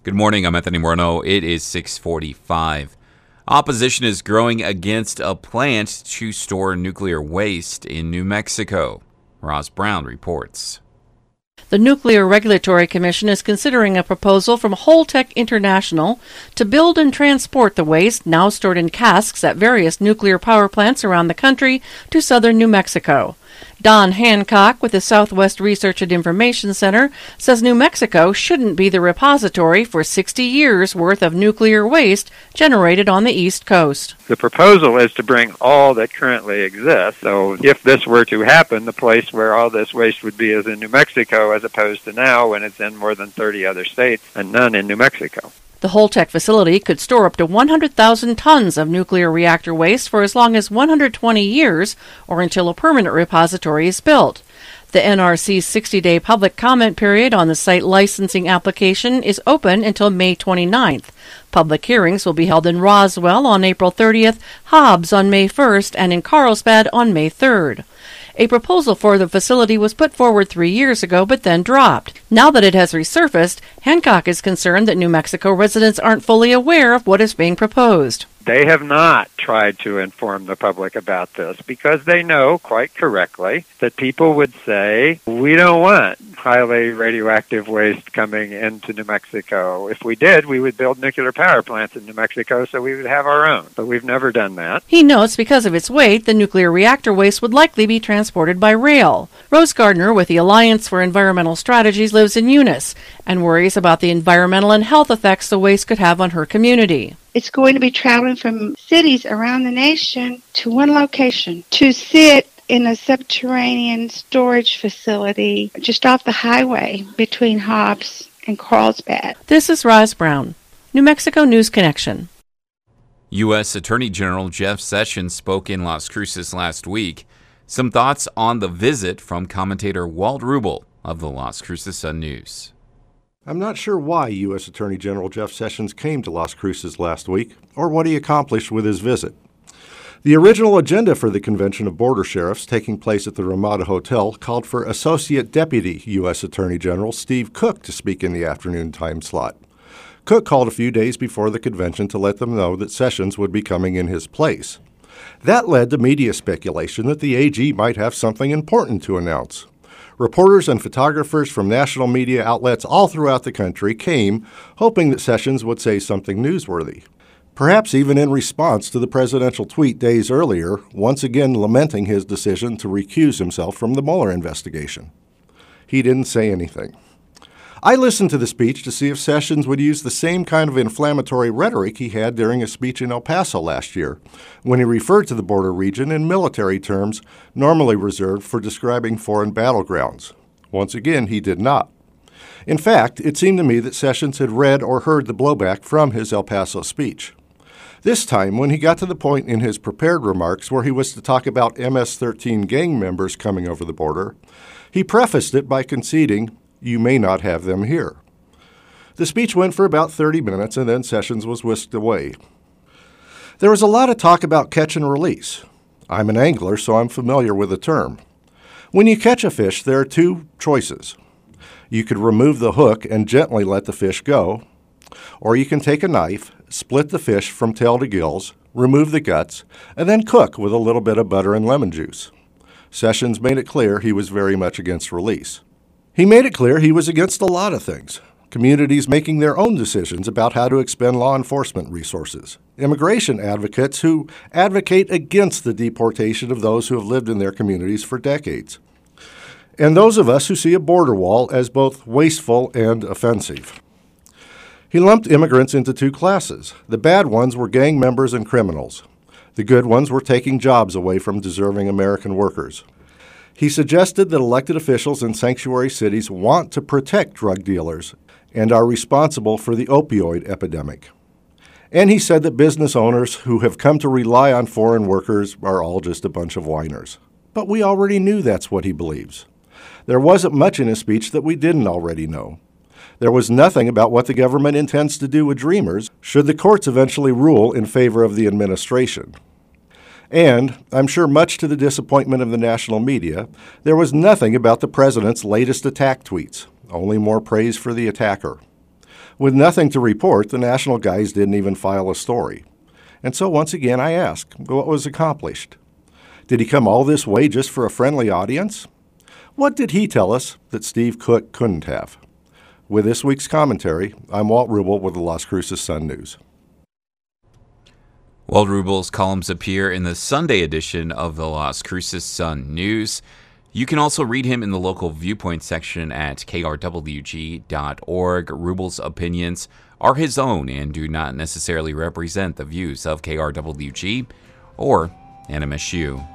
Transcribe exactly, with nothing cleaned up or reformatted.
Good morning, I'm Anthony Moreno. It is six forty-five. Opposition is growing against a plant to store nuclear waste in New Mexico. Ross Brown reports. The Nuclear Regulatory Commission is considering a proposal from Holtec International to build and transport the waste, now stored in casks at various nuclear power plants around the country, to southern New Mexico. Don Hancock with the Southwest Research and Information Center says New Mexico shouldn't be the repository for sixty years' worth of nuclear waste generated on the East Coast. The proposal is to bring all that currently exists. So if this were to happen, the place where all this waste would be is in New Mexico, as opposed to now when it's in more than thirty other states and none in New Mexico. The Holtec facility could store up to one hundred thousand tons of nuclear reactor waste for as long as one hundred twenty years, or until a permanent repository is built. The N R C's sixty-day public comment period on the site licensing application is open until May twenty-ninth. Public hearings will be held in Roswell on April thirtieth, Hobbs on May first, and in Carlsbad on May third. A proposal for the facility was put forward three years ago, but then dropped. Now that it has resurfaced, Hancock is concerned that New Mexico residents aren't fully aware of what is being proposed. They have not tried to inform the public about this because they know, quite correctly, that people would say, we don't want highly radioactive waste coming into New Mexico. If we did, we would build nuclear power plants in New Mexico so we would have our own. But we've never done that. He notes because of its weight, the nuclear reactor waste would likely be transported by rail. Rose Gardner with the Alliance for Environmental Strategies lives in Eunice and worries about the environmental and health effects the waste could have on her community. It's going to be traveling from cities around the nation to one location to sit in a subterranean storage facility just off the highway between Hobbs and Carlsbad. This is Roz Brown, New Mexico News Connection. U S Attorney General Jeff Sessions spoke in Las Cruces last week. Some thoughts on the visit from commentator Walt Rubel of the Las Cruces Sun-News. I'm not sure why U S Attorney General Jeff Sessions came to Las Cruces last week or what he accomplished with his visit. The original agenda for the Convention of Border Sheriffs taking place at the Ramada Hotel called for Associate Deputy U S Attorney General Steve Cook to speak in the afternoon time slot. Cook called a few days before the convention to let them know that Sessions would be coming in his place. That led to media speculation that the A G might have something important to announce. Reporters and photographers from national media outlets all throughout the country came, hoping that Sessions would say something newsworthy. Perhaps even in response to the presidential tweet days earlier, once again lamenting his decision to recuse himself from the Mueller investigation. He didn't say anything. I listened to the speech to see if Sessions would use the same kind of inflammatory rhetoric he had during a speech in El Paso last year, when he referred to the border region in military terms normally reserved for describing foreign battlegrounds. Once again, he did not. In fact, it seemed to me that Sessions had read or heard the blowback from his El Paso speech. This time, when he got to the point in his prepared remarks where he was to talk about M S thirteen gang members coming over the border, he prefaced it by conceding, "You may not have them here." The speech went for about thirty minutes, and then Sessions was whisked away. There was a lot of talk about catch and release. I'm an angler, so I'm familiar with the term. When you catch a fish, there are two choices. You could remove the hook and gently let the fish go, or you can take a knife, split the fish from tail to gills, remove the guts, and then cook with a little bit of butter and lemon juice. Sessions made it clear he was very much against release. He made it clear he was against a lot of things. Communities making their own decisions about how to expend law enforcement resources. Immigration advocates who advocate against the deportation of those who have lived in their communities for decades. And those of us who see a border wall as both wasteful and offensive. He lumped immigrants into two classes. The bad ones were gang members and criminals. The good ones were taking jobs away from deserving American workers. He suggested that elected officials in sanctuary cities want to protect drug dealers and are responsible for the opioid epidemic. And he said that business owners who have come to rely on foreign workers are all just a bunch of whiners. But we already knew that's what he believes. There wasn't much in his speech that we didn't already know. There was nothing about what the government intends to do with Dreamers should the courts eventually rule in favor of the administration. And, I'm sure much to the disappointment of the national media, there was nothing about the president's latest attack tweets, only more praise for the attacker. With nothing to report, the national guys didn't even file a story. And so once again I ask, what was accomplished? Did he come all this way just for a friendly audience? What did he tell us that Steve Cook couldn't have? With this week's commentary, I'm Walt Rubel with the Las Cruces Sun News. Walt Rubel's columns appear in the Sunday edition of the Las Cruces Sun News. You can also read him in the local viewpoint section at K R W G dot org. Rubel's opinions are his own and do not necessarily represent the views of K R W G or N M S U.